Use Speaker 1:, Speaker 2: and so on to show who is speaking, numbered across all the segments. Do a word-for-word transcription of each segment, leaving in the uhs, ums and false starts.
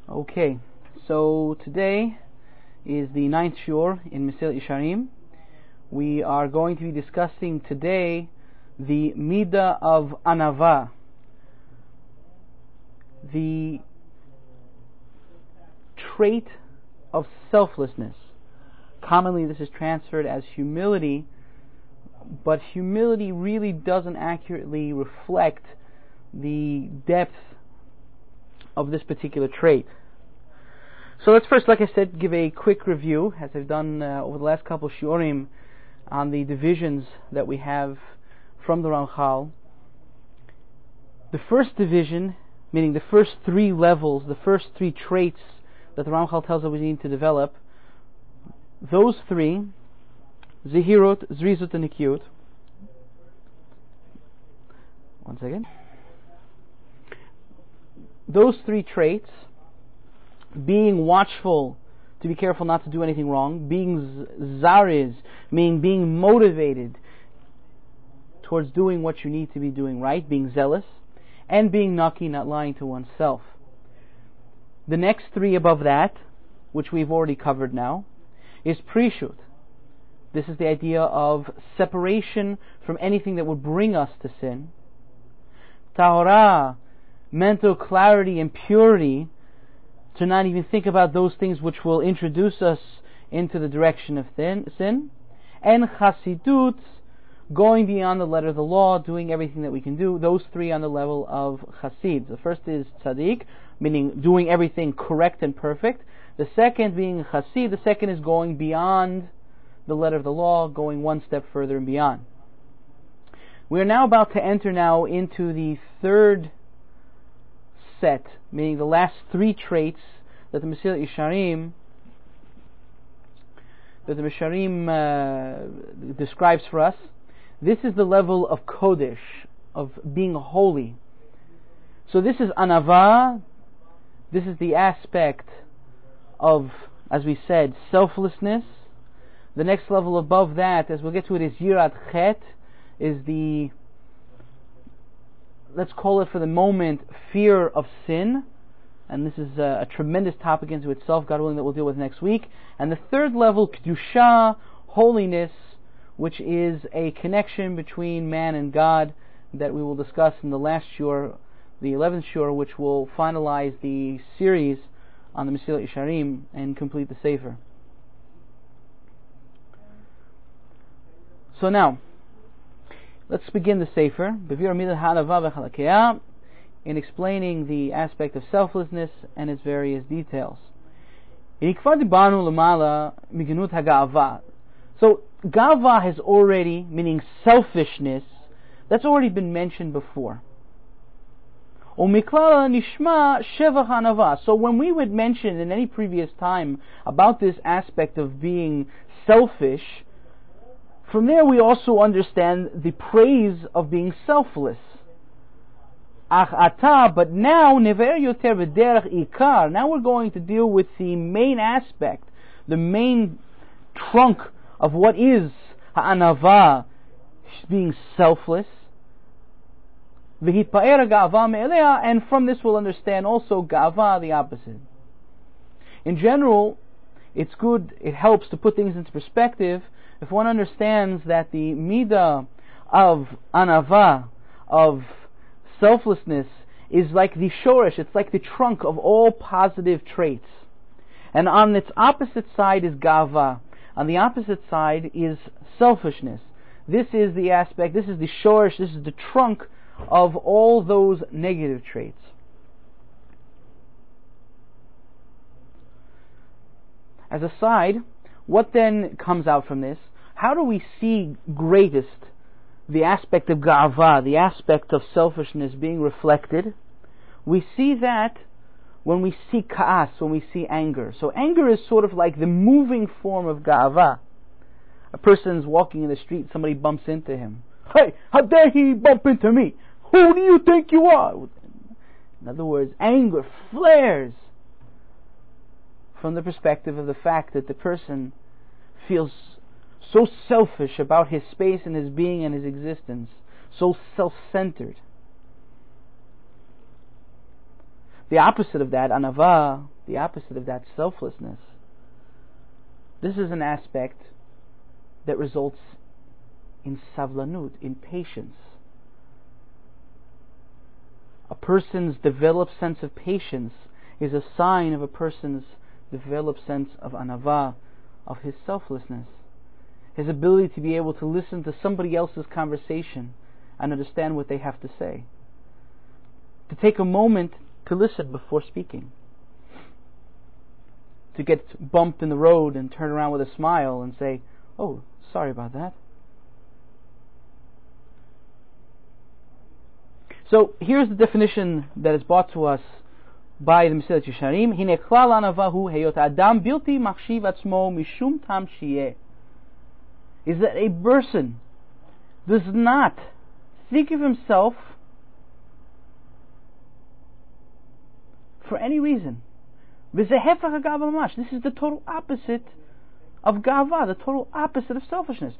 Speaker 1: Okay, so today is the ninth shiur in Mesillat Yesharim. We are going to be discussing today the midah of anava, the trait of selflessness. Commonly this is transferred as humility, but humility really doesn't accurately reflect the depth of this particular trait. So let's first, like I said, give a quick review, as I've done uh, over the last couple of shiurim, on the divisions that we have from the Ramchal. The first division, meaning the first three levels, the first three traits that the Ramchal tells us we need to develop, those three, Zehirut, Zrizut, and Nikyut. One second. Those three traits, being watchful, to be careful not to do anything wrong, being zariz, meaning being motivated towards doing what you need to be doing right, being zealous, and being naki, not lying to oneself. The next three above that, which we've already covered now, is prishut. This is the idea of separation from anything that would bring us to sin. Tahora, mental clarity and purity, to not even think about those things which will introduce us into the direction of sin. And chasidut, going beyond the letter of the law, doing everything that we can do. Those three on the level of chasid. The first is tzaddik, meaning doing everything correct and perfect. The second being chasid. The second is going beyond the letter of the law, going one step further and beyond. We are now about to enter now into the third set, meaning the last three traits that the Mesillat Yesharim that the Mesharim uh, describes for us. This is the level of kodesh, of being holy. So this is anava. This is the aspect of, as we said, selflessness. The next level above that, as we'll get to it, is yirat chet, is the, let's call it for the moment, fear of sin. And this is a, a tremendous topic into itself, God willing, that we'll deal with next week. And the third level, kedusha, holiness, which is a connection between man and God, that we will discuss in the last shiur, the eleventh shiur, which will finalize the series on the Mesillat Yesharim and complete the Sefer. So now, let's begin the Sefer, in explaining the aspect of selflessness and its various details. So, gava has already, meaning selfishness, that's already been mentioned before. So when we would mention in any previous time about this aspect of being selfish, from there we also understand the praise of being selfless. But now, now we're going to deal with the main aspect, the main trunk of what is ha'anava, being selfless. And from this we'll understand also gava, the opposite. In general, it's good, it helps to put things into perspective if one understands that the midah of anava, of selflessness, is like the shoresh, it's like the trunk of all positive traits. And on its opposite side is gava. On the opposite side is selfishness. This is the aspect, this is the shoresh, this is the trunk of all those negative traits. As a side, what then comes out from this? How do we see greatest the aspect of ga'ava, the aspect of selfishness being reflected? We see that when we see ka'as, when we see anger. So anger is sort of like the moving form of ga'ava. A person's walking in the street, somebody bumps into him. Hey, how dare he bump into me? Who do you think you are? In other words, anger flares from the perspective of the fact that the person feels so selfish about his space and his being and his existence, so self-centered. The opposite of that, anava, the opposite of that, selflessness, this is an aspect that results in savlanut, in patience. A person's developed sense of patience is a sign of a person's developed sense of anava, of his selflessness, his ability to be able to listen to somebody else's conversation and understand what they have to say, to take a moment to listen before speaking, to get bumped in the road and turn around with a smile and say, "Oh, sorry about that." So here's the definition that is brought to us by the Mesilat Yesharim. Hine klal anava hu heyot adam bilti machshiv atzmo mishum tam shiyeh. Is that a person does not think of himself for any reason. This is the total opposite of gava, the total opposite of selfishness.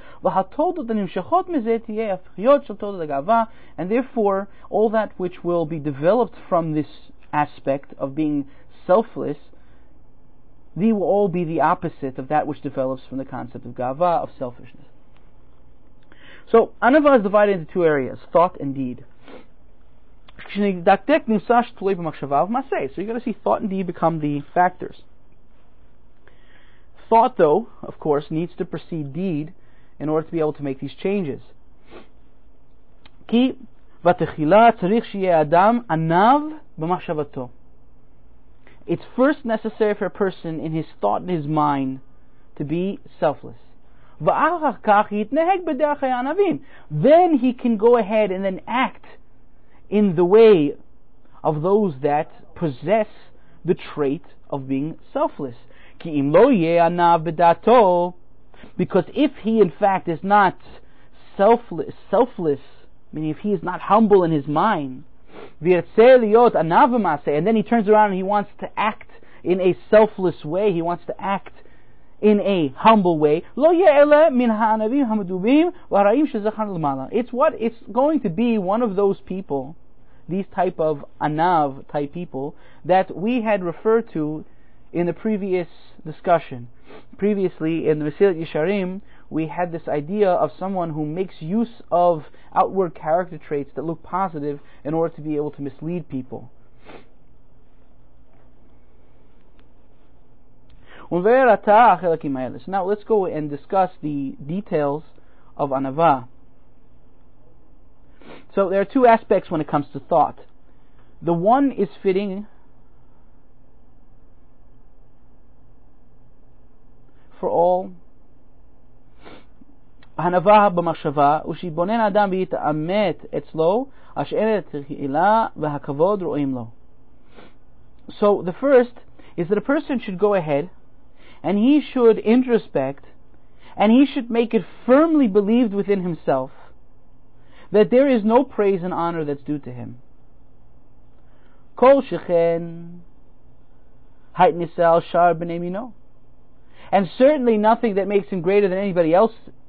Speaker 1: And therefore, all that which will be developed from this aspect of being selfless, they will all be the opposite of that which develops from the concept of gava, of selfishness. So, anava is divided into two areas, thought and deed. So you got to see thought and deed become the factors. Thought, though, of course, needs to precede deed in order to be able to make these changes. Ki vatechila tzarich sheyeh adam anav b'machshavato. It's first necessary for a person in his thought and his mind to be selfless. Then he can go ahead and then act in the way of those that possess the trait of being selfless. Because if he in fact is not selfless, selfless, meaning if he is not humble in his mind, and then he turns around and he wants to act in a selfless way, he wants to act in a humble way, it's what it's going to be one of those people, these type of anav type people that we had referred to in the previous discussion. Previously in the Mesilat Yesharim, we had this idea of someone who makes use of outward character traits that look positive in order to be able to mislead people. Now let's go and discuss the details of anava. So there are two aspects when it comes to thought. The one is fitting for all. הנבה במחשבה ושיתבונן האדם ויתעמת אצלו אשר התחילה והכבוד רואים לו. So the first is that a person should go ahead and he should introspect and he should make it firmly believed within himself that there is no praise and honor that's due to him. Kol shechen hait nisal shar b'nei mino. And certainly nothing that makes him greater than anybody else.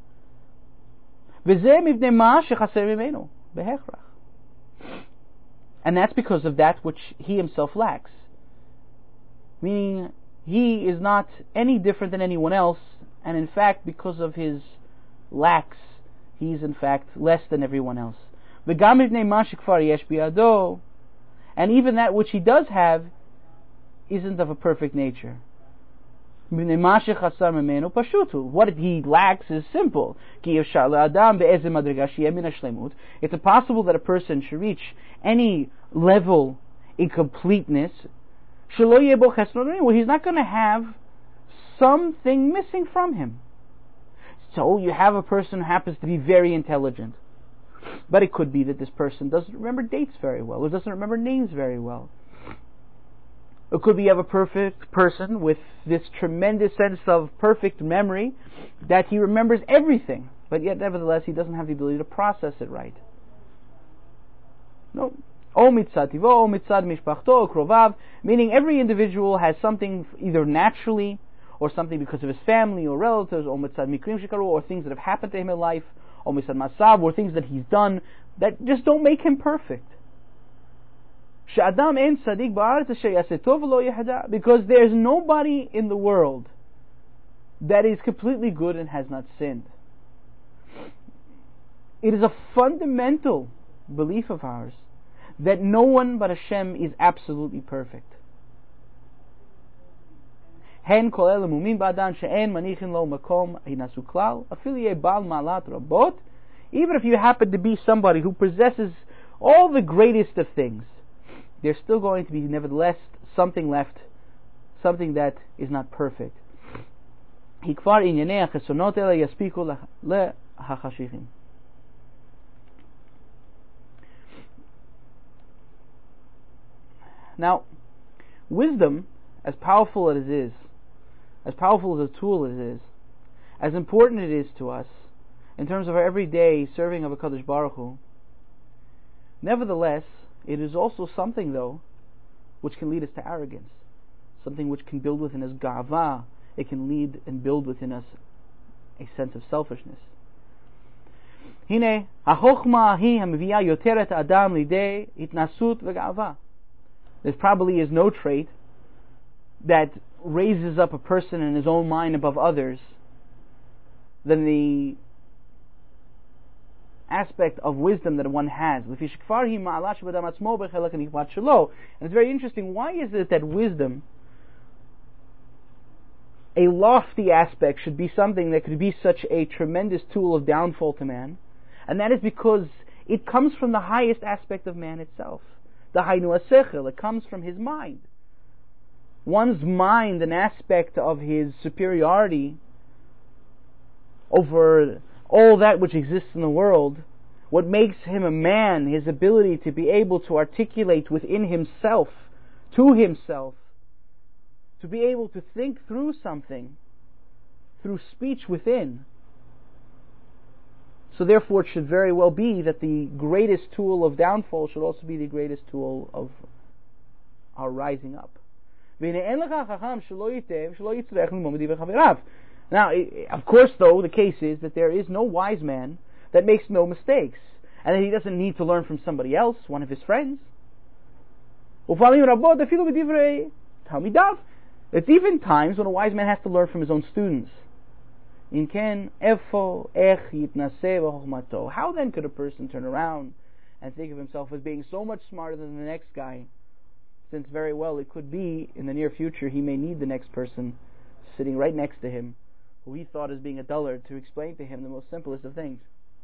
Speaker 1: And that's because of that which he himself lacks. Meaning, he is not any different than anyone else, and in fact, because of his lacks, he is in fact less than everyone else. And even that which he does have isn't of a perfect nature. What he lacks is simple. It's impossible that a person should reach any level in completeness where he's not going to have something missing from him. So you have a person who happens to be very intelligent, but it could be that this person doesn't remember dates very well, or doesn't remember names very well. It could be you have a perfect person with this tremendous sense of perfect memory that he remembers everything, but yet nevertheless he doesn't have the ability to process it right. No. Meaning every individual has something either naturally or something because of his family or relatives, or things that have happened to him in life, or things that he's done that just don't make him perfect. She'adam en tzaddik ba'aretz asher yaseh tov v'lo yehada, because there's nobody in the world that is completely good and has not sinned. It is a fundamental belief of ours that no one but Hashem is absolutely perfect. Hen kol ele mumin ba'adam she'en manichin lo makom hinasu klal afil yeh bal malat rabot. Even if you happen to be somebody who possesses all the greatest of things, there's still going to be nevertheless something left, something that is not perfect. Hikvar inyanei hachesonot ele yaspiku lehachashichim. Now, wisdom, as powerful as it is, as powerful as a tool as it is, as important it is to us in terms of our everyday serving of HaKadosh Baruch Hu, nevertheless, it is also something, though, which can lead us to arrogance, something which can build within us ga'ava. It can lead and build within us a sense of selfishness. Hine ha'chokhma hi ha'meviya yoter et adam lidei itnasut v'ga'ava. There probably is no trait that raises up a person in his own mind above others than the aspect of wisdom that one has. And it's very interesting. Why is it that wisdom, a lofty aspect, should be something that could be such a tremendous tool of downfall to man? And that is because it comes from the highest aspect of man itself. The Hainu HaSechel, it comes from his mind. One's mind, an aspect of his superiority over all that which exists in the world, what makes him a man, his ability to be able to articulate within himself, to himself, to be able to think through something, through speech within. So therefore it should very well be that the greatest tool of downfall should also be the greatest tool of our rising up. Now, of course, though, the case is that there is no wise man that makes no mistakes, and that he doesn't need to learn from somebody else, one of his friends. It's even times when a wise man has to learn from his own students. How then could a person turn around and think of himself as being so much smarter than the next guy, since very well it could be in the near future he may need the next person sitting right next to him, who he thought as being a dullard, to explain to him the most simplest of things.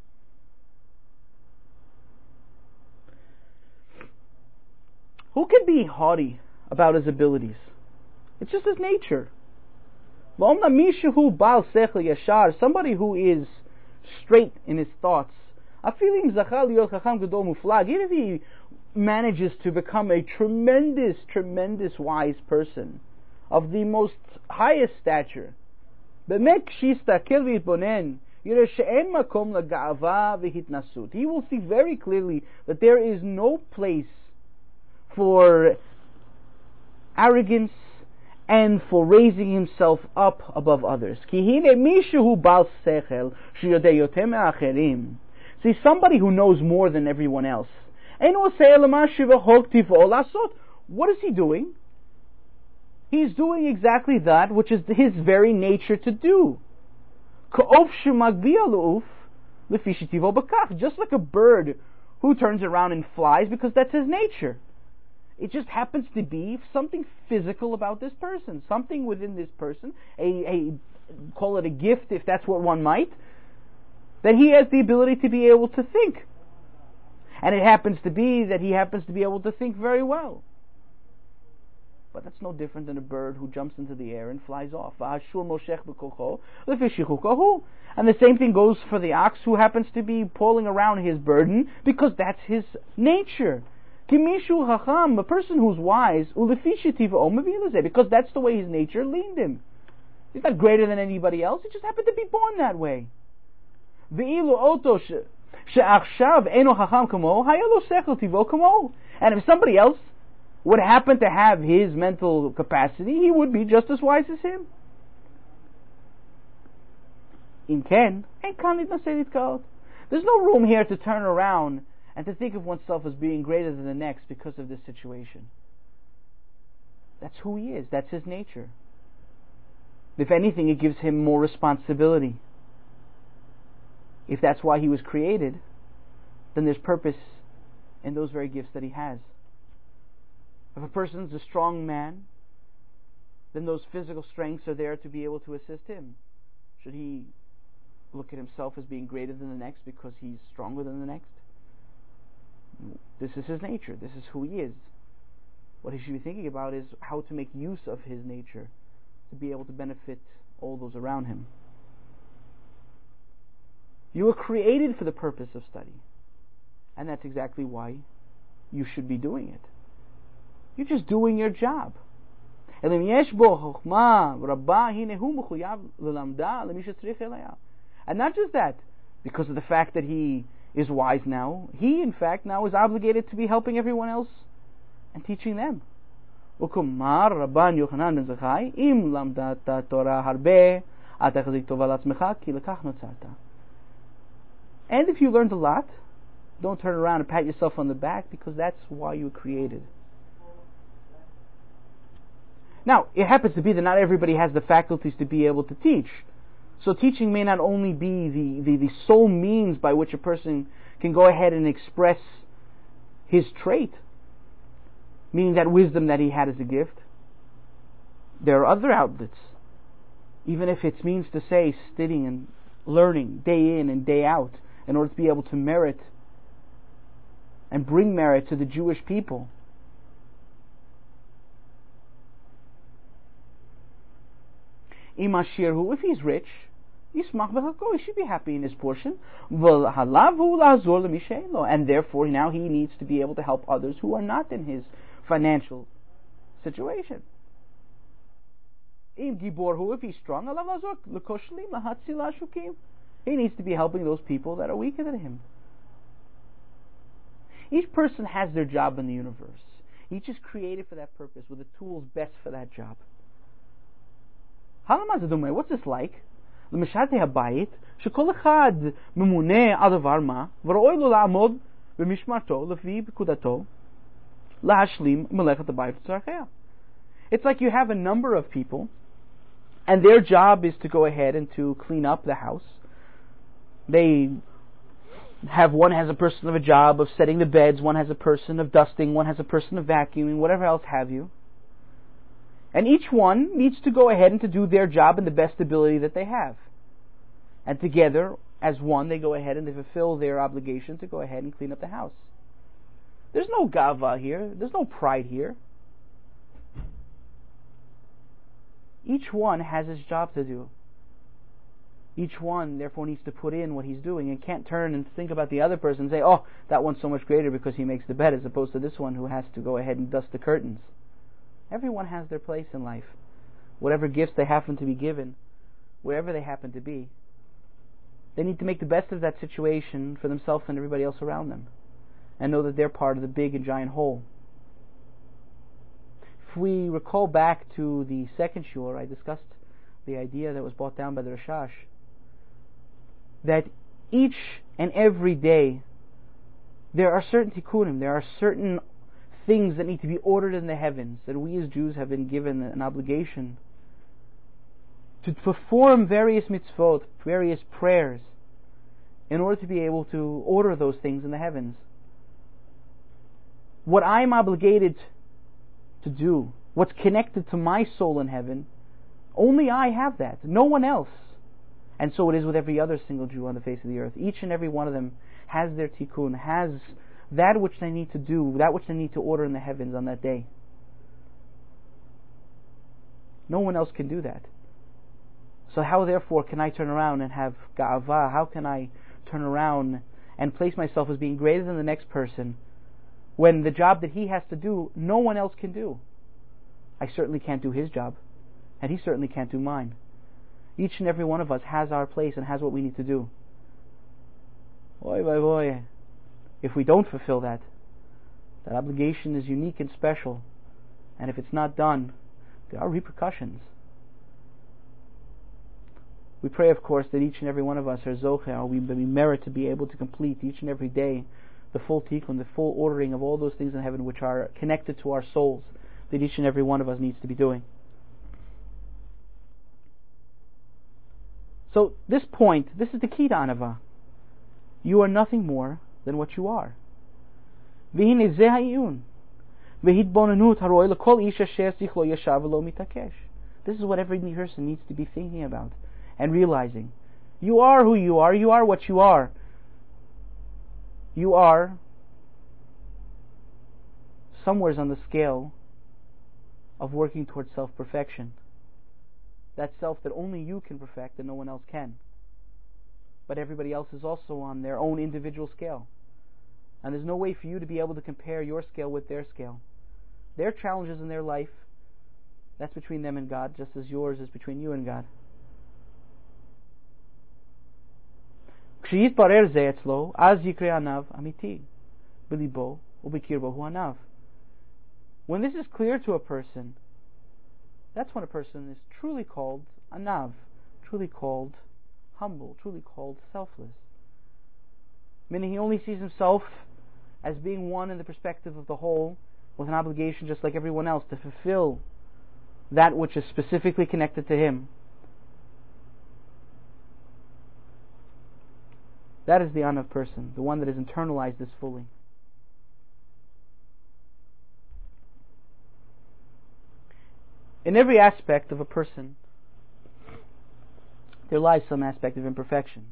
Speaker 1: Who can be haughty about his abilities? It's just his nature. Somebody who is straight in his thoughts, even if he manages to become a tremendous, tremendous wise person of the most highest stature, he will see very clearly that there is no place for arrogance and for raising himself up above others. See, somebody who knows more than everyone else. What is he doing? He's doing exactly that which is his very nature to do. Just like a bird who turns around and flies because that's his nature. It just happens to be something physical about this person, something within this person, a, a call it a gift if that's what one might, that he has the ability to be able to think. And it happens to be that he happens to be able to think very well. But that's no different than a bird who jumps into the air and flies off. And the same thing goes for the ox who happens to be pulling around his burden because that's his nature. A person who's wise, because that's the way his nature leaned him. He's not greater than anybody else, he just happened to be born that way. And if somebody else would happen to have his mental capacity, he would be just as wise as him. There's no room here to turn around and to think of oneself as being greater than the next because of this situation. That's who he is. That's his nature. If anything, it gives him more responsibility. If that's why he was created, then there's purpose in those very gifts that he has. If a person's a strong man, then those physical strengths are there to be able to assist him. Should he look at himself as being greater than the next because he's stronger than the next? This is his nature. This is who he is. What he should be thinking about is how to make use of his nature to be able to benefit all those around him. You were created for the purpose of study, and that's exactly why you should be doing it. You're just doing your job. And not just that, because of the fact that he is wise now, he in fact now is obligated to be helping everyone else and teaching them. And if you learned a lot, don't turn around and pat yourself on the back, because that's why you were created. Now, it happens to be that not everybody has the faculties to be able to teach. So teaching may not only be the, the, the sole means by which a person can go ahead and express his trait, meaning that wisdom that he had as a gift. There are other outlets, even if it means to say studying and learning day in and day out in order to be able to merit and bring merit to the Jewish people. If he's rich, he should be happy in his portion. And therefore now he needs to be able to help others who are not in his financial situation. If he's strong, he needs to be helping those people that are weaker than him. Each person has their job in the universe. Each is created for that purpose with the tools best for that job. What's this like? למשרתי הבית, שכל אחד ממונה על דבר מה, וראוי לו לעמוד במשמרתו לפי פקודתו, להשלים מלאכת הבית וצרכיה. It's like you have a number of people, and their job is to go ahead and to clean up the house. They have, one has a person of a job of setting the beds, one has a person of dusting, one has a person of vacuuming, whatever else have you. And each one needs to go ahead and to do their job in the best ability that they have. And together, as one, they go ahead and they fulfill their obligation to go ahead and clean up the house. There's no gava here. There's no pride here. Each one has his job to do. Each one, therefore, needs to put in what he's doing and can't turn and think about the other person and say, oh, that one's so much greater because he makes the bed, as opposed to this one who has to go ahead and dust the curtains. Everyone has their place in life. Whatever gifts they happen to be given, wherever they happen to be, they need to make the best of that situation for themselves and everybody else around them, and know that they're part of the big and giant whole. If we recall back to the second shur, I discussed the idea that was brought down by the Rashash, that each and every day there are certain tikkunim, there are certain things that need to be ordered in the heavens, that we as Jews have been given an obligation to perform various mitzvot, various prayers, in order to be able to order those things in the heavens. What I'm obligated to do, what's connected to my soul in heaven, only I have that, no one else. And so it is with every other single Jew on the face of the earth. Each and every one of them has their tikkun, has that which they need to do, that which they need to order in the heavens on that day. No one else can do that. So how therefore can I turn around and have ga'ava? How can I turn around and place myself as being greater than the next person, when the job that he has to do, no one else can do? I certainly can't do his job, and he certainly can't do mine. Each and every one of us has our place and has what we need to do. Boy, boy, boy. If we don't fulfill that, that obligation is unique and special, and if it's not done, there are repercussions. We pray, of course, that each and every one of us are zocher, or we, we merit to be able to complete each and every day the full tikkun, the full ordering of all those things in heaven which are connected to our souls, that each and every one of us needs to be doing. So this point, this is the key to Anava. You are nothing more than what you are. This is what every person needs to be thinking about and realizing. You are who you are, you are what you are. You are somewheres on the scale of working towards self-perfection. That self that only you can perfect and no one else can. But everybody else is also on their own individual scale. And there's no way for you to be able to compare your scale with their scale. Their challenges in their life, that's between them and God, just as yours is between you and God. When this is clear to a person, that's when a person is truly called anav, truly called humble, truly called selfless. Meaning he only sees himself as being one in the perspective of the whole, with an obligation just like everyone else to fulfill that which is specifically connected to him. That is the anav person, the one that has internalized this fully. In every aspect of a person, there lies some aspect of imperfection.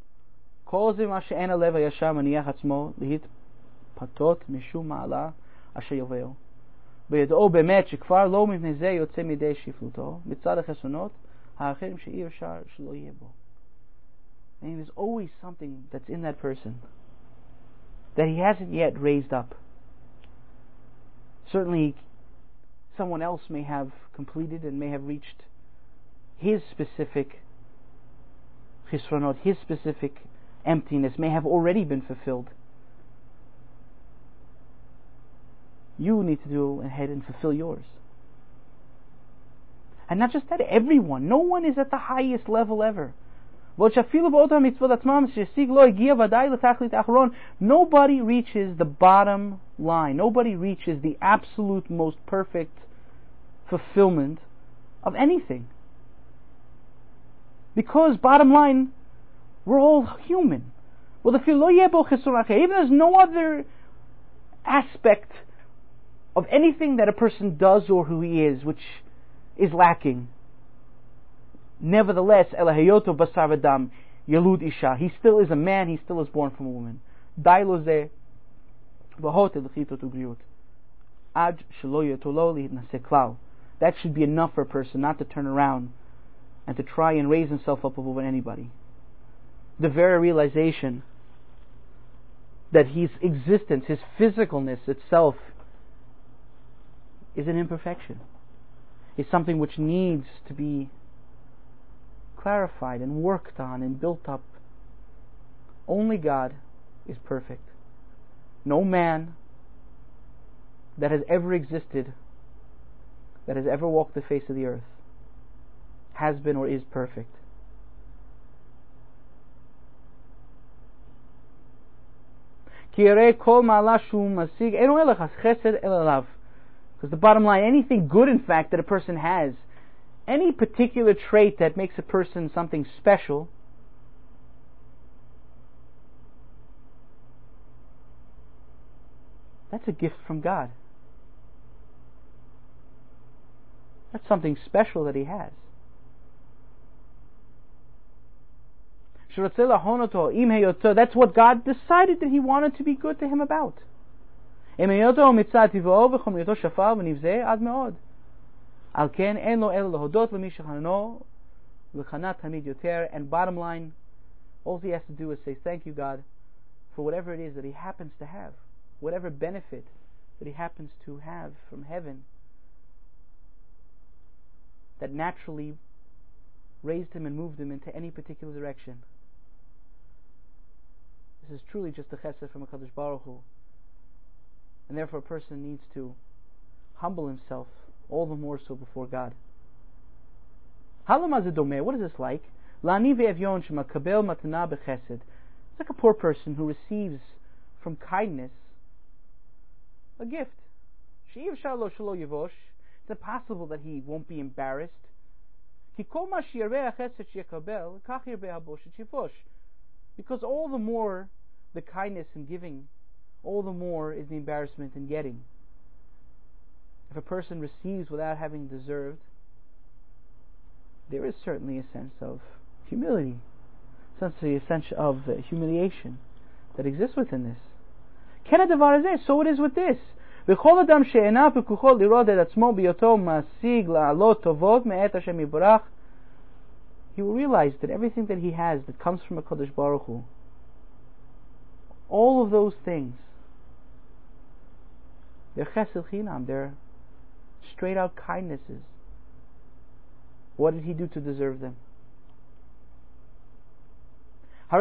Speaker 1: And there's always something that's in that person that he hasn't yet raised up. Certainly someone else may have completed and may have reached his specific chisronot, his specific emptiness may have already been fulfilled. You need to go ahead and fulfill yours. And not just that, everyone. No one is at the highest level ever. Nobody reaches the bottom line. Nobody reaches the absolute most perfect fulfillment of anything. Because, bottom line, we're all human. Well, if even there's no other aspect of anything that a person does or who he is which is lacking, nevertheless, Elahayoto basar v'dam yalud isha, he still is a man, he still is born from a woman. Dai lo zeh v'hot elchito tugriut ad shelo yetolo lihnase klal. That should be enough for a person not to turn around and to try and raise himself up over anybody. The very realization that his existence, his physicalness itself, is an imperfection, is something which needs to be clarified and worked on and built up. Only God is perfect. No man that has ever existed, that has ever walked the face of the earth, has been or is perfect. Because the bottom line, anything good in fact that a person has, any particular trait that makes a person something special, that's a gift from God. That's something special that he has. That's what God decided that he wanted to be good to him about. And bottom line, all he has to do is say thank you, God, for whatever it is that he happens to have, whatever benefit that he happens to have from heaven that naturally raised him and moved him into any particular direction. This is truly just a chesed from HaKadosh Baruch Hu. And therefore a person needs to humble himself all the more so before God. What is this like? It's like a poor person who receives from kindness a gift. It's impossible that he won't be embarrassed. Because all the more the kindness in giving, all the more is the embarrassment in getting. If a person receives without having deserved, there is certainly a sense of humility, a sense of humiliation that exists within this. So it is with this. He will realize that everything that he has that comes from HaKadosh Baruch Hu, all of those things, they're chesed chinam, they're straight out kindnesses. What did he do to deserve them? So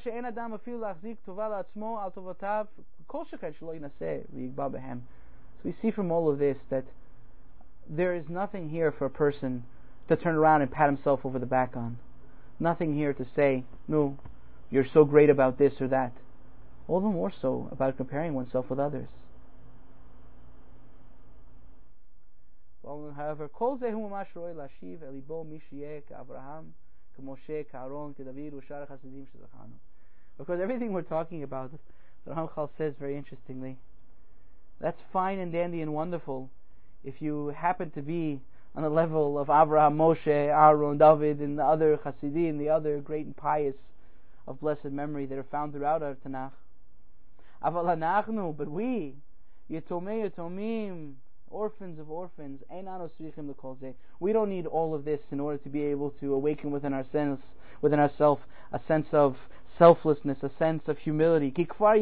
Speaker 1: we see from all of this that there is nothing here for a person to turn around and pat himself over the back on. Nothing here to say, no, you're so great about this or that. All the more so about comparing oneself with others. However, because everything we're talking about, the Ramchal says very interestingly, that's fine and dandy and wonderful if you happen to be on the level of Avraham, Moshe, Aaron, David, and the other Hasidim, the other great and pious of blessed memory that are found throughout our Tanakh. But we, Yetomei Yetomim, orphans of orphans, we don't need all of this in order to be able to awaken within ourselves, within ourselves, a sense of selflessness, a sense of humility. Because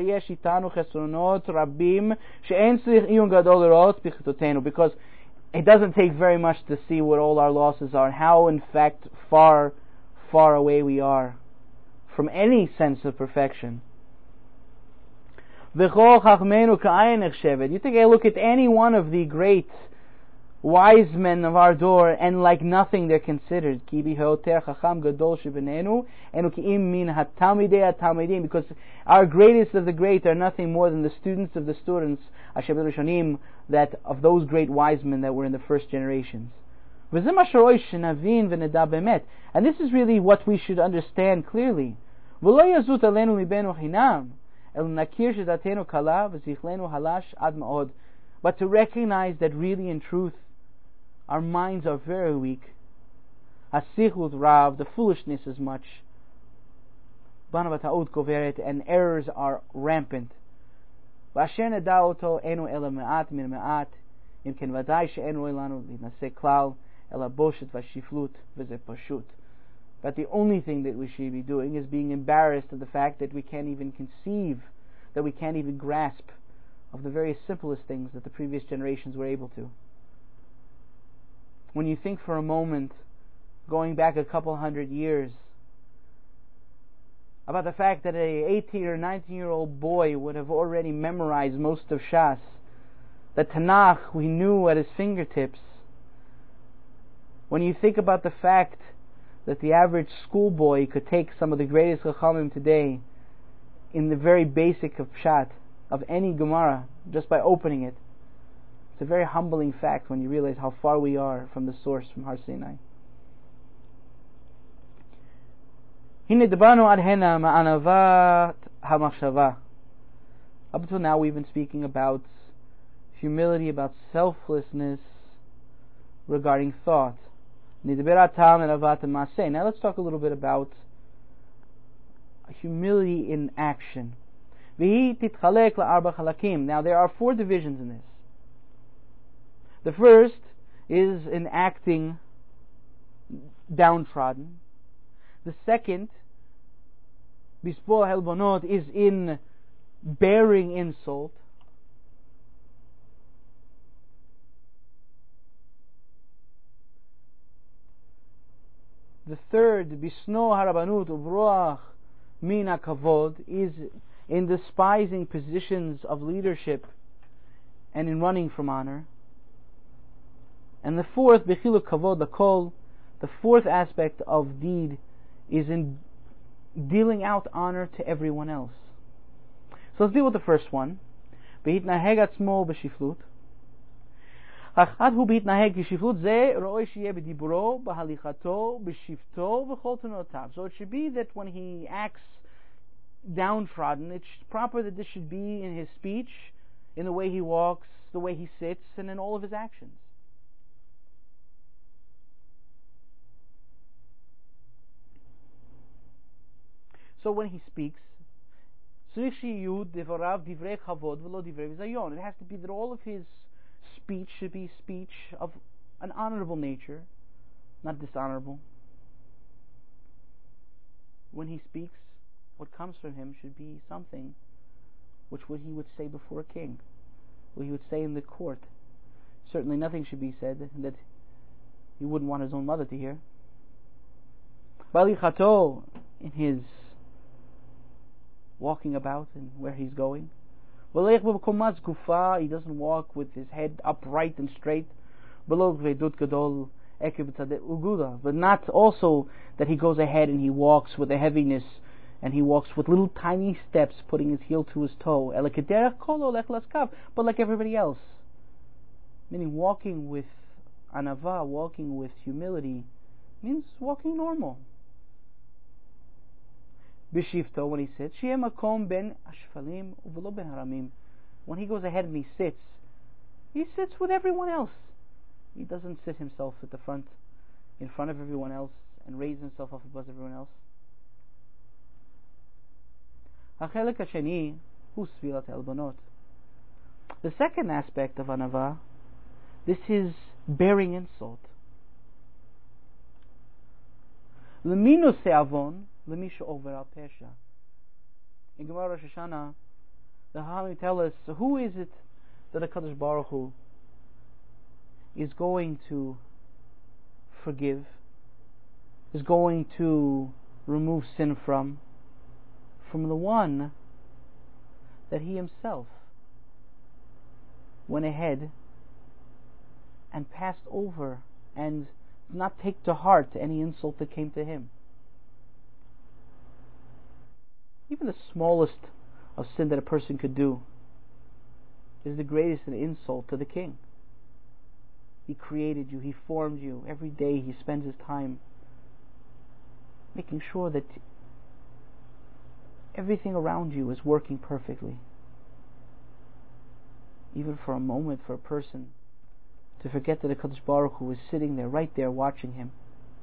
Speaker 1: it doesn't take very much to see what all our losses are, and how in fact far, far away we are from any sense of perfection. You take a look at any one of the great wise men of our door, and like nothing they're considered. Because our greatest of the great are nothing more than the students of the students, that of those great wise men that were in the first generations. And this is really what we should understand clearly. But to recognize that really in truth our minds are very weak. The foolishness is much, and errors are rampant. But the only thing that we should be doing is being embarrassed of the fact that we can't even conceive, that we can't even grasp of the very simplest things that the previous generations were able to. When you think for a moment, going back a couple hundred years, about the fact that a eighteen or nineteen year old boy would have already memorized most of Shas, that Tanakh we knew at his fingertips. When you think about the fact that the average schoolboy could take some of the greatest Chachamim today in the very basic of Pshat, of any Gemara, just by opening it. It's a very humbling fact when you realize how far we are from the source, from Har Sinai. Up until now we've been speaking about humility, about selflessness regarding thought. Now let's talk a little bit about humility in action. Now there are four divisions in this. The first is in acting downtrodden. The second, bispo helbonot, is in bearing insult. The third, bisno harabanut ubroach mina kavod, is in despising positions of leadership and in running from honor. And the fourth, bechilu kavod lakol, the fourth aspect of deed is in dealing out honor to everyone else. So let's deal with the first one. בהתנהג עצמו בשפלות. אחד הוא בהתנהג כשפלות זה ראוי שיהיה בדיבורו, בהליכתו, בשבתו וכל תנועותיו. So it should be that when he acts downtrodden, it's proper that this should be in his speech, in the way he walks, the way he sits, and in all of his actions. So when he speaks, it has to be that all of his speech should be speech of an honorable nature, not dishonorable. When he speaks, what comes from him should be something which what he would say before a king, what he would say in the court. Certainly nothing should be said that he wouldn't want his own mother to hear. Balichato, in his walking about and where he's going. He doesn't walk with his head upright and straight. But not also that he goes ahead and he walks with a heaviness and he walks with little tiny steps, putting his heel to his toe. But like everybody else. Meaning walking with anava, walking with humility, means walking normal. Bishifto, when he sits, when he goes ahead and he sits, he sits with everyone else. He doesn't sit himself at the front, in front of everyone else, and raise himself up above everyone else. The second aspect of anava, this is bearing insult. Leminu se'avon, lemisha over al pesha. In Gemara Rosh Hashanah, the Hachamim tell us, so who is it that HaKadosh Baruch Hu is going to forgive, is going to remove sin from? From the one that he himself went ahead and passed over and did not take to heart any insult that came to him. Even the smallest of sin that a person could do is the greatest an insult to the king. He created you, he formed you. Every day he spends his time making sure that everything around you is working perfectly. Even for a moment, for a person to forget that HaKadosh Baruch Hu is sitting there, right there, watching him.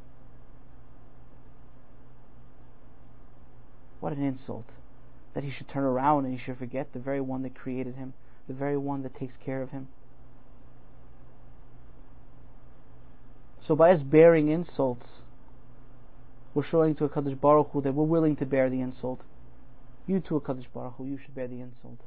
Speaker 1: What an insult that he should turn around and he should forget the very one that created him, the very one that takes care of him. So by us bearing insults, we're showing to HaKadosh Baruch Hu that we're willing to bear the insult. You too, HaKadosh Baruch Hu, you should bear the insult.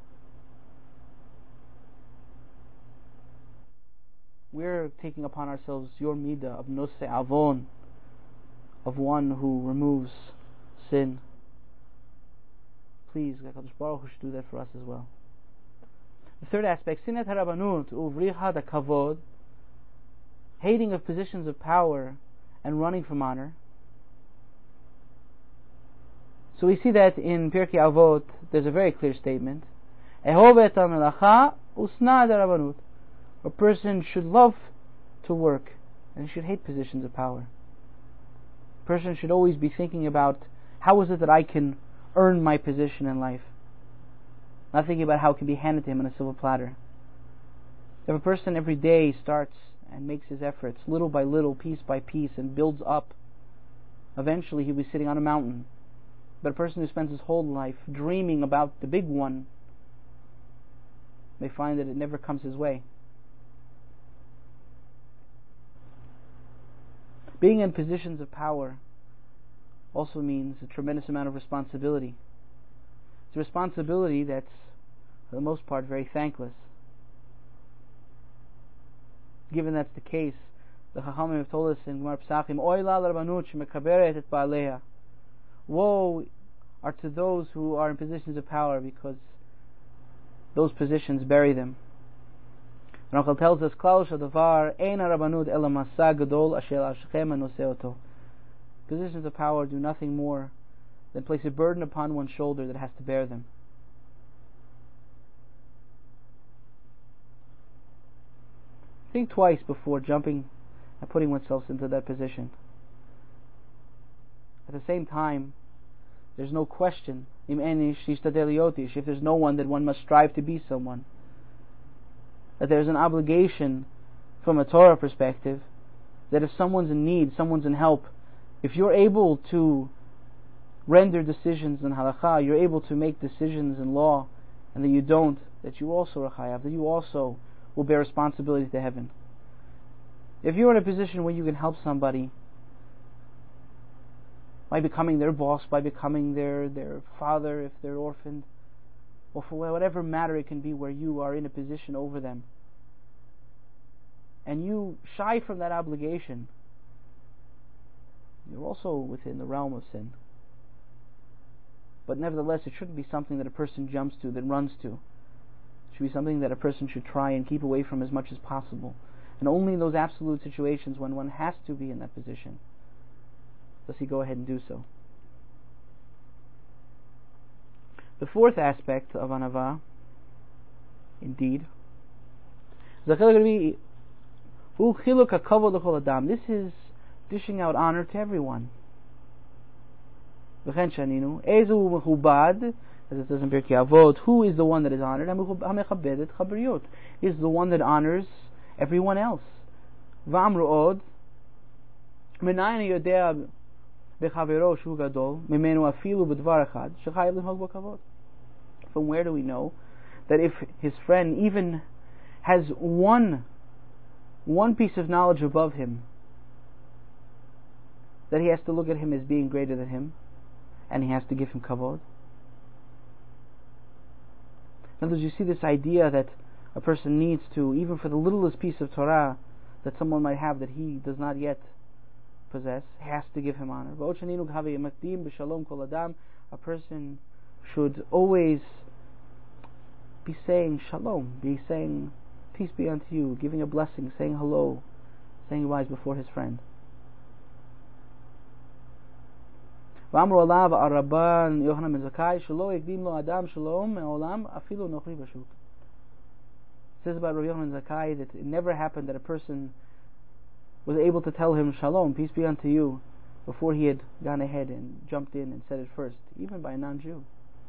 Speaker 1: We're taking upon ourselves your midah of nose avon, of one who removes sin. Please, HaKadosh Baruch Hu should do that for us as well. The third aspect, sinat harabanut uvriha da kavod, hating of positions of power and running from honor. So we see that in Pirkei Avot, there's a very clear statement. Ehovet ha-melacha usna da-rabanut. A person should love to work and should hate positions of power. A person should always be thinking about how is it that I can earn my position in life, not thinking about how it can be handed to him on a silver platter. If a person every day starts and makes his efforts little by little, piece by piece, and builds up, eventually he'll be sitting on a mountain. But a person who spends his whole life dreaming about the big one may find that it never comes his way. Being in positions of power also means a tremendous amount of responsibility. It's a responsibility that's, for the most part, very thankless. Given that's the case, the Chachamim have told us in Gemara Pesachim, Oy la l'rabanut shemekaberet et ba'aleha. Woe are to those who are in positions of power, because those positions bury them. Rachel tells us, Klal shadavar ein harabanut ela masa gadol asher al shechem hanoseh oto. Positions of power do nothing more than place a burden upon one's shoulder that has to bear them. Think twice before jumping and putting oneself into that position. At the same time, there's no question, if there's no one, then one must strive to be someone. That there's an obligation from a Torah perspective, that if someone's in need, someone's in help, if you're able to render decisions in halakha, you're able to make decisions in law, and that you don't, that you also are chayav, that you also will bear responsibility to heaven. If you're in a position where you can help somebody by becoming their boss, by becoming their, their father if they're orphaned, or for whatever matter it can be where you are in a position over them, and you shy from that obligation, you're also within the realm of sin. But nevertheless, it shouldn't be something that a person jumps to, that runs to. It should be something that a person should try and keep away from as much as possible. And only in those absolute situations when one has to be in that position does he go ahead and do so. The fourth aspect of anava, indeed, this is dishing out honor to everyone. As it says in Pirkei Avot, who is the one that is honored? Is the one that honors everyone else. From where do we know that if his friend even has one one piece of knowledge above him, that he has to look at him as being greater than him, and he has to give him kavod? In other words, you see this idea that a person needs to, even for the littlest piece of Torah that someone might have that he does not yet possess, has to give him honor. A person should always be saying shalom, be saying peace be unto you, giving a blessing, saying hello, saying goodbyes before his friend. It says about Rabbi Yochanan Zakkai that it never happened that a person was able to tell him shalom, peace be unto you, before he had gone ahead and jumped in and said it first, even by a non-Jew.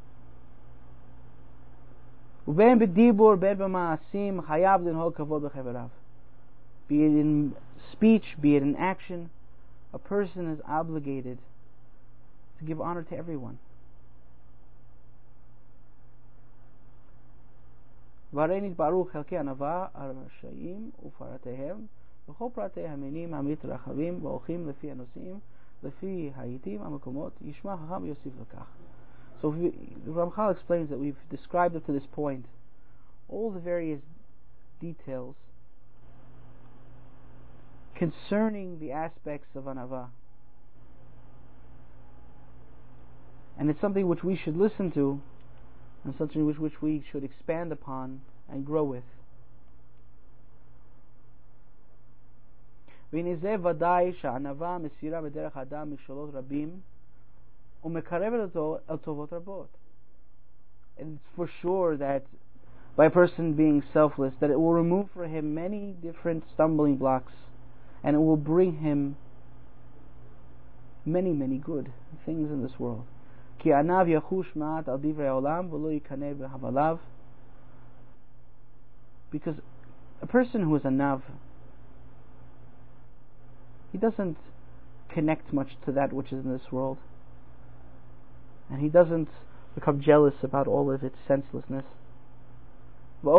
Speaker 1: Be it in speech, be it in action, a person is obligated to give honor to everyone. So we, Ramchal explains that we've described up to this point all the various details concerning the aspects of anava, and it's something which we should listen to, and something which, which we should expand upon and grow with. It's for sure that by a person being selfless, that it will remove for him many different stumbling blocks, and it will bring him many, many good things in this world. Because a person who is a nav, he doesn't connect much to that which is in this world, and he doesn't become jealous about all of its senselessness. He's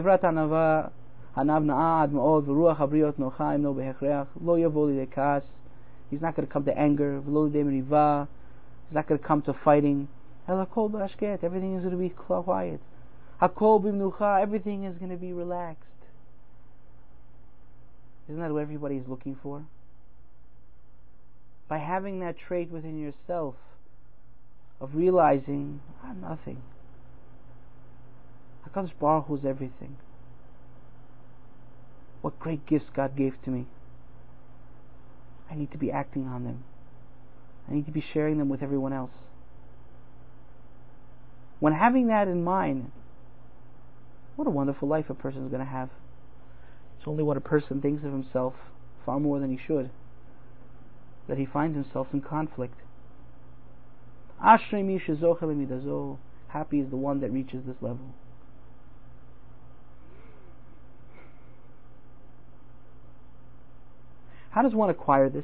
Speaker 1: not going to come to anger. He's not going to come to fighting. Everything is going to be quiet. Everything is going to be relaxed. Isn't that what everybody is looking for? By having that trait within yourself of realizing, I'm nothing. HaKadosh Baruch Hu is everything. What great gifts God gave to me. I need to be acting on them. I need to be sharing them with everyone else. When having that in mind, what a wonderful life a person is going to have. It's only when a person thinks of himself far more than he should that he finds himself in conflict. Ashrei mi shezocher lemidazo. Happy is the one that reaches this level. How does one acquire this?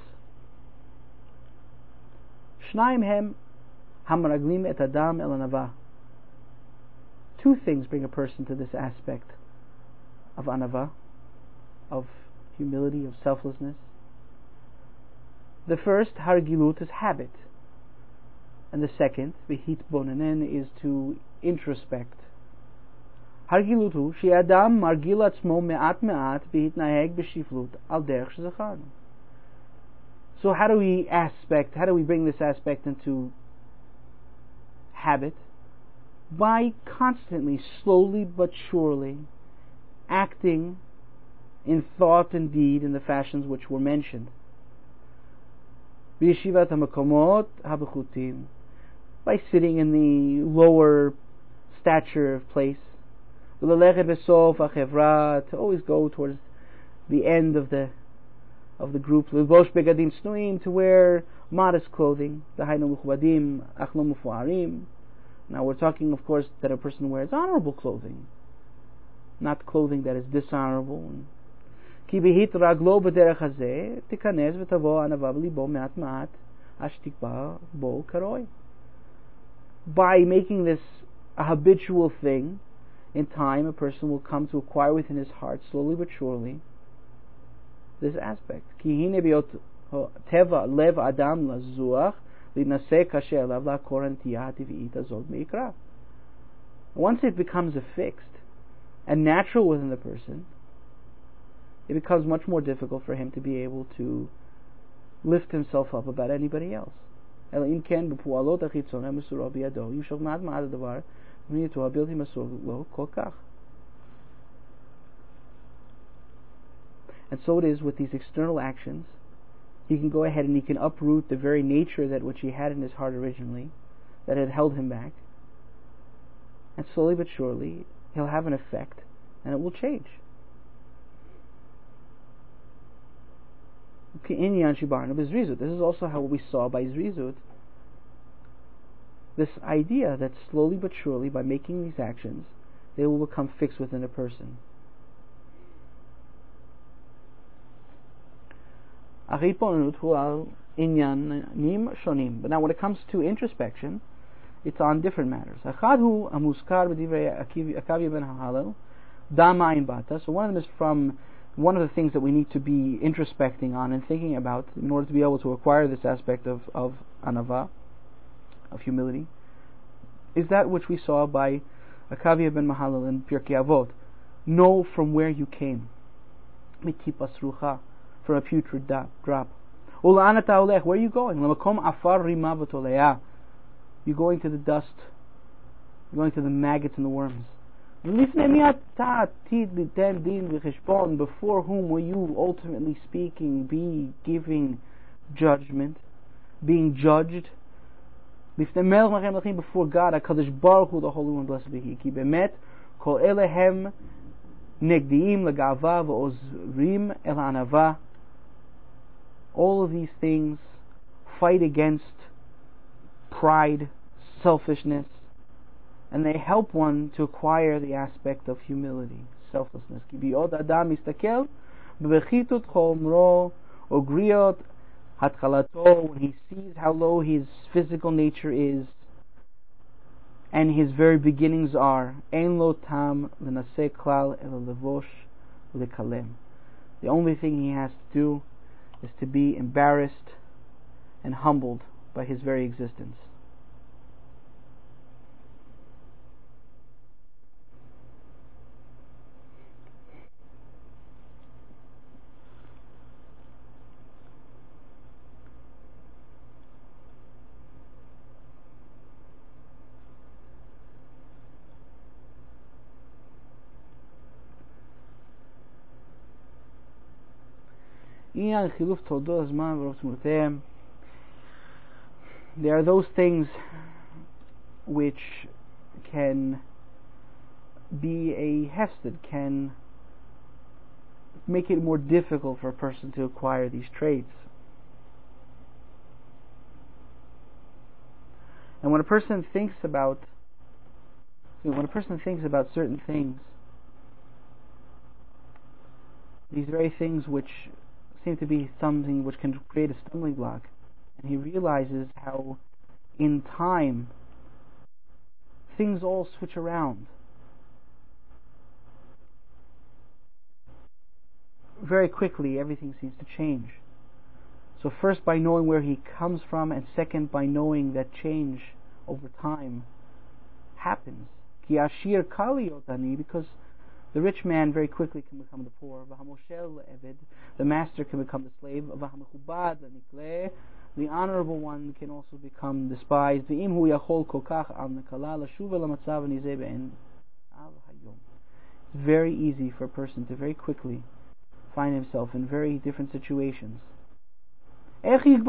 Speaker 1: Shnaim hem hamaraglim et adam el anava. Two things bring a person to this aspect of anava, of humility, of selflessness. The first, hargilut, is habit. And the second, v'hit bonanen, is to introspect. Hargilutu, she adam margil atzmo me'at me'at v'hitnaheg b'shiflut al derech shezachanu. So how do we aspect, how do we bring this aspect into habit? By constantly, slowly but surely, acting in thought and deed in the fashions which were mentioned. B'yeshivat hamakomot habechutim, by sitting in the lower stature of place. V'lelechet v'sof hachevra, to always go towards the end of the of the group. L'lbosh begadim snuim, to wear modest clothing. D'hainu mechubadim ach lo mefuarim. Now we're talking, of course, that a person wears honorable clothing, not clothing that is dishonorable. Ki b'hit raglo b'derech hazeh tikanez v'tavo anava b'libo me'at me'at ash tikba bo karoi. By making this a habitual thing, in time a person will come to acquire within his heart, slowly but surely, this aspect. Ki hine b'yot teva lev adam lazuach linaseh kasher elav la'kor ha'netiyah ha'tiv'iyit hazot me'ikra. Once it becomes a fixed and natural within the person, it becomes much more difficult for him to be able to lift himself up about anybody else. And so it is with these external actions. He can go ahead and he can uproot the very nature that which he had in his heart originally, that had held him back. And slowly but surely, he'll have an effect, and it will change. This is also how we saw by Zrizut, this idea that slowly but surely, by making these actions, they will become fixed within a person. But now when it comes to introspection, it's on different matters. So one of them is from one of the things that we need to be introspecting on and thinking about in order to be able to acquire this aspect of, of anava, of humility, is that which we saw by Akavia ben Mahalal in Pirkei Avot. Know from where you came. Mitipas rucha, from a putrid drop. Where are you going? You're going to the dust. You're going to the maggots and the worms. Before whom will you, ultimately speaking, be giving judgment, being judged? Before God, HaKadosh Baruch Hu, the Holy One, blessed be He. Ki bemet kol elehem negdiim legava v'ozrim el anava. All of these things fight against pride, selfishness, and they help one to acquire the aspect of humility, selflessness. Ki bi'od adam istakel b'bechitut chomro ogriot hatchalato, when he sees how low his physical nature is and his very beginnings are, ein lo tam l'naseh klal el levosh u'lekalem. The only thing he has to do is to be embarrassed and humbled by his very existence. There are those things which can be a hesed, can make it more difficult for a person to acquire these traits. And when a person thinks about when a person thinks about certain things, these very things which seem to be something which can create a stumbling block, and he realizes how in time things all switch around. Very quickly everything seems to change. So first by knowing where he comes from, and second by knowing that change over time happens. Ki ashir kali otani, because the rich man very quickly can become the poor. V'hamoshel eved, the master can become the slave. V'hamechubad l'nikleh, the honorable one can also become despised. V'im hu yachol kokach al nekala l'shuva l'matzav nizeh be'en al hayom. It's very easy for a person to very quickly find himself in very different situations. How can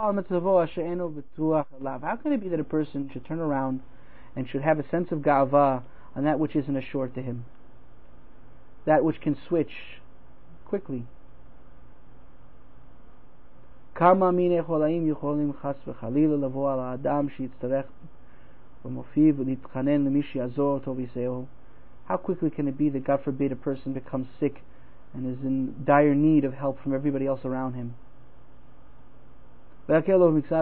Speaker 1: it be that a person should turn around and should have a sense of ga'ava on that which isn't assured to him, that which can switch quickly? How quickly can it be that, God forbid, a person becomes sick and is in dire need of help from everybody else around him? How quickly can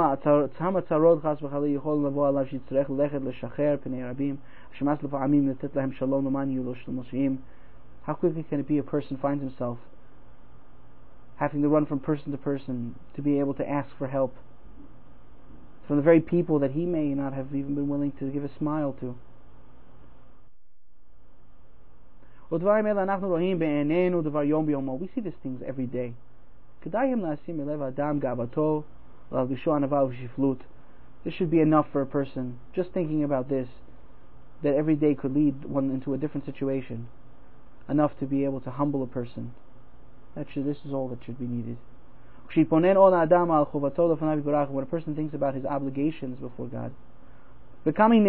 Speaker 1: it be a person finds himself having to run from person to person to be able to ask for help from the very people that he may not have even been willing to give a smile to? We see these things every day. This should be enough for a person, just thinking about this, that every day could lead one into a different situation, enough to be able to humble a person. That should, this is all that should be needed. When a person thinks about his obligations before God, becoming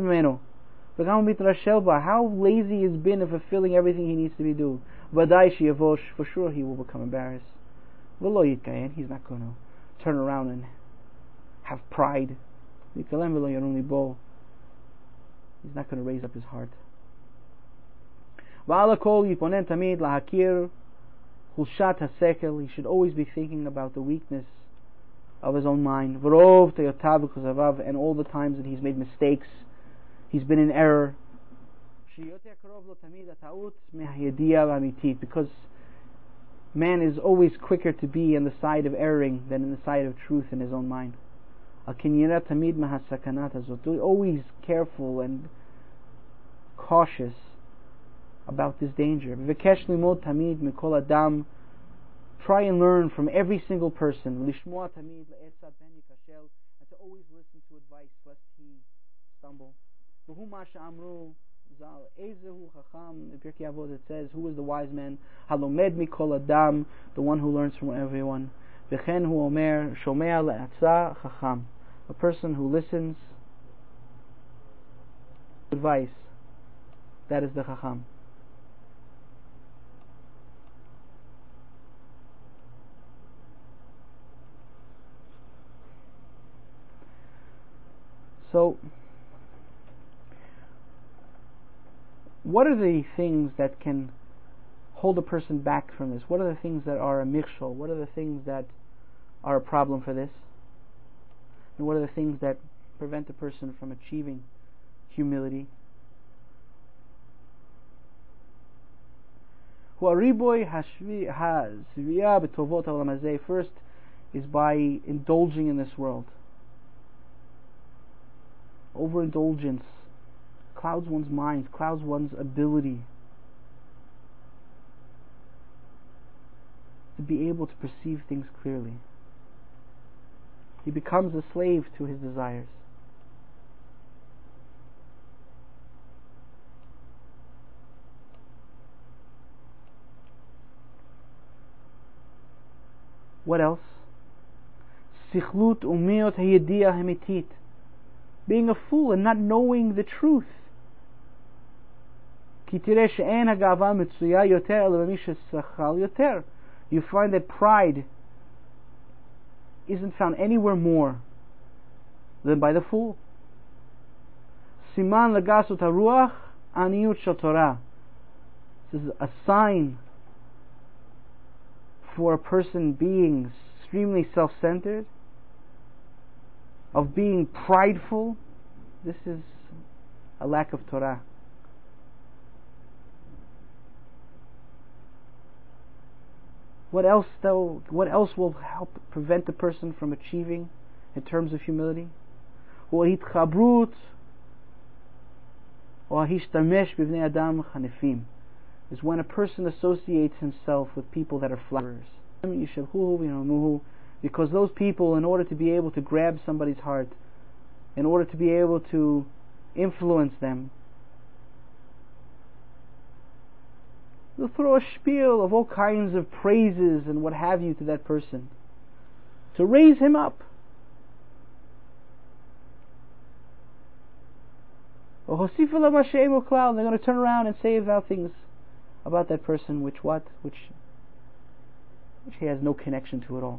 Speaker 1: how lazy he has been in fulfilling everything he needs to be doing, for sure he will become embarrassed. He's not going to turn around and have pride. He's not going to raise up his heart. He should always be thinking about the weakness of his own mind, and all the times that he's made mistakes, he's been in error, because man is always quicker to be on the side of erring than in the side of truth in his own mind. Always careful and cautious about this danger. Try and learn from every single person, and to always listen to advice lest he stumble. In Pirkei Avot it says, who is the wise man? Halomed mikol adam, the one who learns from everyone. V'chen hu omer shomea le'atza chacham, a person who listens to advice, that is the chacham. So, what are the things that can hold a person back from this? What are the things that are a mikshol? What are the things that are a problem for this? And what are the things that prevent a person from achieving humility? First is by indulging in this world. Overindulgence clouds one's mind, clouds one's ability to be able to perceive things clearly. He becomes a slave to his desires. What else? Sichlut umiot hayediyah hamitit, being a fool and not knowing the truth. You find that pride isn't found anywhere more than by the fool. Siman legasut haruach aniyut shel Torah. This is a sign for a person being extremely self-centered, of being prideful. This is a lack of Torah. What else though? What else will help prevent a person from achieving in terms of humility? Hitchabrut or hishtamesh b'vnei adam chanefim is when a person associates himself with people that are flatterers. Because those people, in order to be able to grab somebody's heart, in order to be able to influence them, they'll throw a spiel of all kinds of praises and what have you to that person to raise him up. They're going to turn around and say about things about that person which what? Which, which he has no connection to at all.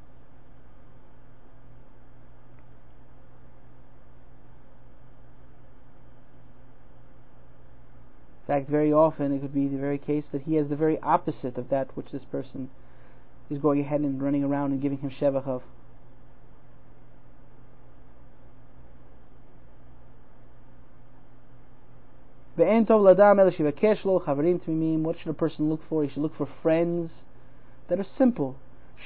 Speaker 1: In fact, very often it could be the very case that he has the very opposite of that which this person is going ahead and running around and giving him shevach of. What should a person look for? He should look for friends that are simple,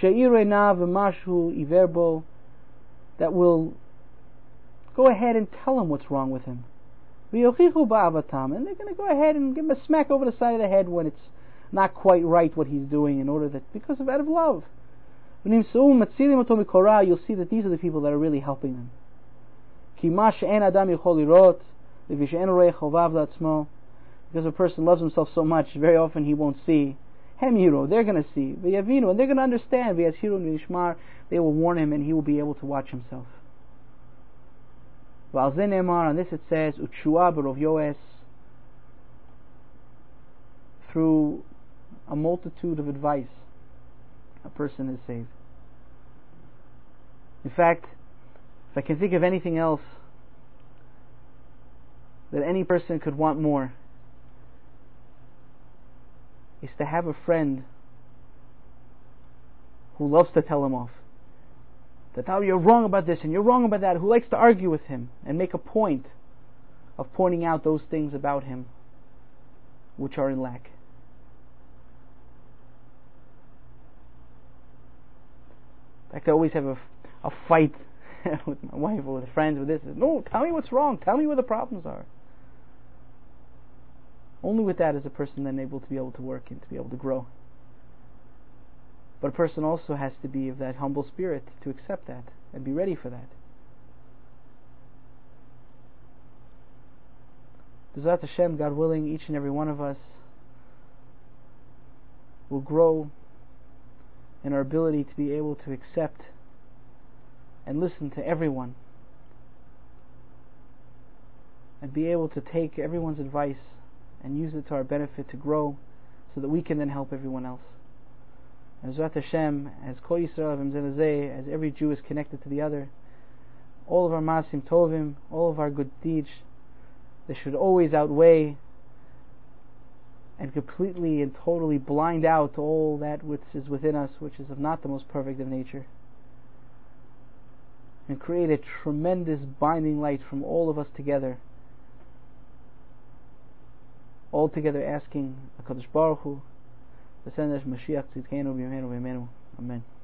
Speaker 1: that will go ahead and tell him what's wrong with him. And they're going to go ahead and give him a smack over the side of the head when it's not quite right what he's doing, in order that, because of out of love. You'll see that these are the people that are really helping him. Because a person loves himself so much, very often he won't see. Hem hiro, they're going to see. V'yavinu, and they're going to understand. V'yashirun v'yishmar, they will warn him, and he will be able to watch himself. V'al zeh ne'emar, on this it says, Utshua b'rov yoes, through a multitude of advice, a person is saved. In fact, if I can think of anything else that any person could want more, is to have a friend who loves to tell him off. That, oh, you're wrong about this and you're wrong about that, who likes to argue with him and make a point of pointing out those things about him which are in lack. In fact, I always have a, a fight with my wife or with friends with this. No, tell me what's wrong. Tell me where the problems are. Only with that is a person then able to be able to work and to be able to grow. But a person also has to be of that humble spirit to accept that and be ready for that. B'ezrat Hashem, God willing, each and every one of us will grow in our ability to be able to accept and listen to everyone, and be able to take everyone's advice and use it to our benefit to grow, so that we can then help everyone else. As B'ezrat Hashem, as Kol Yisrael, as every Jew is connected to the other, all of our Maasim Tovim, all of our good deeds, they should always outweigh and completely and totally blind out all that which is within us, which is of not the most perfect of nature, and create a tremendous binding light from all of us together, all together asking HaKadosh Baruch Hu to send us Mashiach Tzidkenu B'Yameinu B'Yameinu. Amen.